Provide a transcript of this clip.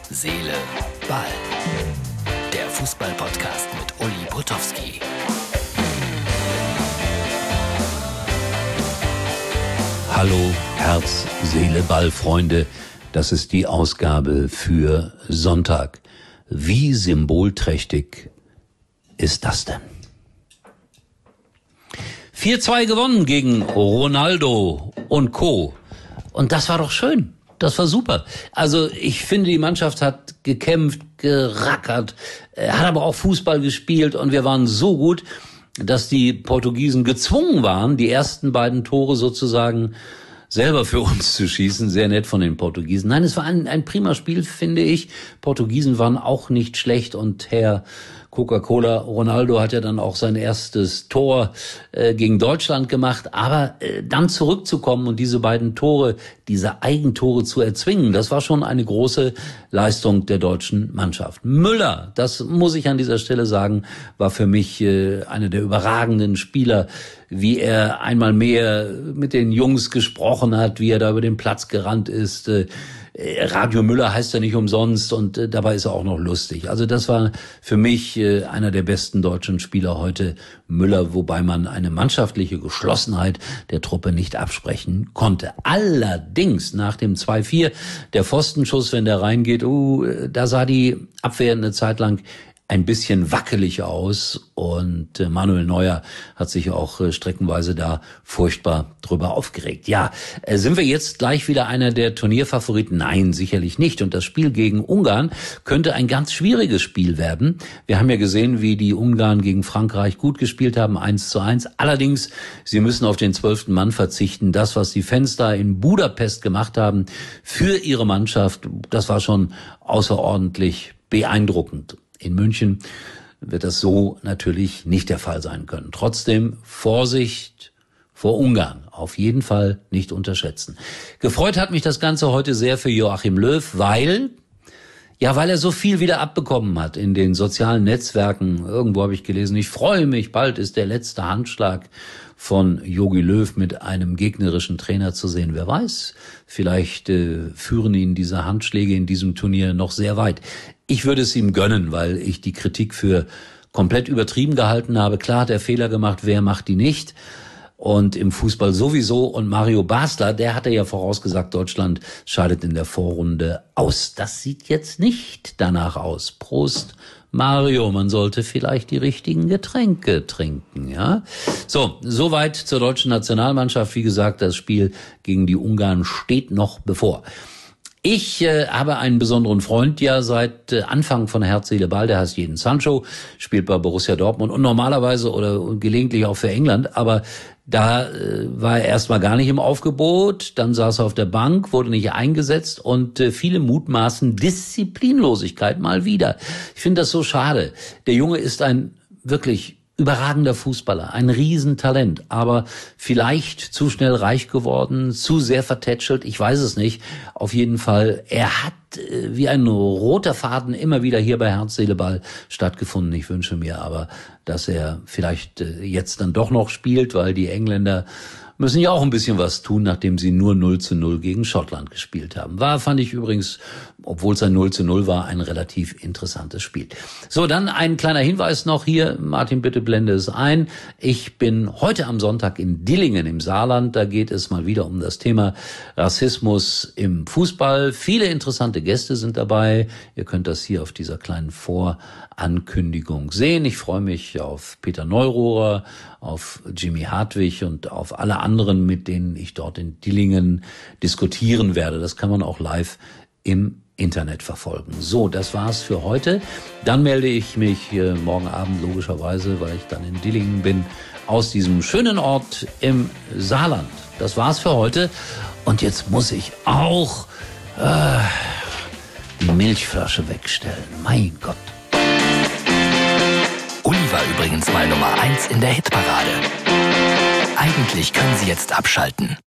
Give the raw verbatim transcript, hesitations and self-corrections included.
Seele, Ball. Der Fußball-Podcast mit Uli Potowski. Hallo, Herz, Seele, Ball, Freunde. Das ist die Ausgabe für Sonntag. Wie symbolträchtig ist das denn? vier zwei gewonnen gegen Ronaldo und Co. Und das war doch schön. Das war super. Also ich finde, die Mannschaft hat gekämpft, gerackert, hat aber auch Fußball gespielt und wir waren so gut, dass die Portugiesen gezwungen waren, die ersten beiden Tore sozusagen selber für uns zu schießen. Sehr nett von den Portugiesen. Nein, es war ein, ein prima Spiel, finde ich. Portugiesen waren auch nicht schlecht und Herr Coca-Cola Ronaldo hat ja dann auch sein erstes Tor äh, gegen Deutschland gemacht. Aber äh, dann zurückzukommen und diese beiden Tore, diese Eigentore zu erzwingen, das war schon eine große Leistung der deutschen Mannschaft. Müller, das muss ich an dieser Stelle sagen, war für mich äh, einer der überragenden Spieler, wie er einmal mehr mit den Jungs gesprochen hat, wie er da über den Platz gerannt ist. Äh, Radio Müller heißt ja nicht umsonst und äh, dabei ist er auch noch lustig. Also das war für mich äh, einer der besten deutschen Spieler heute, Müller, wobei man eine mannschaftliche Geschlossenheit der Truppe nicht absprechen konnte. Allerdings nach dem zwei vier, der Pfostenschuss, wenn der reingeht, uh, da sah die Abwehr eine Zeit lang ein bisschen wackelig aus und äh, Manuel Neuer hat sich auch äh, streckenweise da furchtbar drüber aufgeregt. Ja, äh, sind wir jetzt gleich wieder einer der Turnierfavoriten? Nein, sicherlich nicht. Und das Spiel gegen Ungarn könnte ein ganz schwieriges Spiel werden. Wir haben ja gesehen, wie die Ungarn gegen Frankreich gut gespielt haben, eins zu eins. Allerdings, sie müssen auf den zwölften Mann verzichten. Das, was die Fans da in Budapest gemacht haben für ihre Mannschaft, das war schon außerordentlich beeindruckend. In München wird das so natürlich nicht der Fall sein können. Trotzdem Vorsicht vor Ungarn. Auf jeden Fall nicht unterschätzen. Gefreut hat mich das Ganze heute sehr für Joachim Löw, weil, ja, weil er so viel wieder abbekommen hat in den sozialen Netzwerken. Irgendwo habe ich gelesen, ich freue mich, bald ist der letzte Handschlag von Jogi Löw mit einem gegnerischen Trainer zu sehen. Wer weiß, vielleicht äh, führen ihn diese Handschläge in diesem Turnier noch sehr weit. Ich würde es ihm gönnen, weil ich die Kritik für komplett übertrieben gehalten habe. Klar hat er Fehler gemacht, wer macht die nicht? Und im Fußball sowieso. Und Mario Basler, der hatte ja vorausgesagt, Deutschland scheidet in der Vorrunde aus. Das sieht jetzt nicht danach aus. Prost, Mario, man sollte vielleicht die richtigen Getränke trinken, ja? So, soweit zur deutschen Nationalmannschaft. Wie gesagt, das Spiel gegen die Ungarn steht noch bevor. Ich äh, habe einen besonderen Freund ja seit äh, Anfang von Herz, Seele, Ball, der heißt Jadon Sancho, spielt bei Borussia Dortmund und normalerweise oder gelegentlich auch für England, aber da äh, war er erstmal gar nicht im Aufgebot, dann saß er auf der Bank, wurde nicht eingesetzt und äh, viele mutmaßen Disziplinlosigkeit mal wieder. Ich finde das so schade. Der Junge ist ein wirklich überragender Fußballer, ein Riesentalent, aber vielleicht zu schnell reich geworden, zu sehr vertätschelt, ich weiß es nicht. Auf jeden Fall, er hat äh, wie ein roter Faden immer wieder hier bei Herz, Seele, Ball stattgefunden. Ich wünsche mir aber, dass er vielleicht äh, jetzt dann doch noch spielt, weil die Engländer müssen ja auch ein bisschen was tun, nachdem sie nur null zu null gegen Schottland gespielt haben. War, fand ich übrigens, obwohl es ein null zu null war, ein relativ interessantes Spiel. So, dann ein kleiner Hinweis noch hier. Martin, bitte blende es ein. Ich bin heute am Sonntag in Dillingen im Saarland. Da geht es mal wieder um das Thema Rassismus im Fußball. Viele interessante Gäste sind dabei. Ihr könnt das hier auf dieser kleinen Vorankündigung sehen. Ich freue mich auf Peter Neururer, auf Jimmy Hartwig und auf alle anderen, mit denen ich dort in Dillingen diskutieren werde. Das kann man auch live im Internet verfolgen. So, das war's für heute. Dann melde ich mich äh, morgen Abend logischerweise, weil ich dann in Dillingen bin, aus diesem schönen Ort im Saarland. Das war's für heute. Und jetzt muss ich auch äh, die Milchflasche wegstellen. Mein Gott. Uli war übrigens mal Nummer eins in der Hitparade. Eigentlich können Sie jetzt abschalten.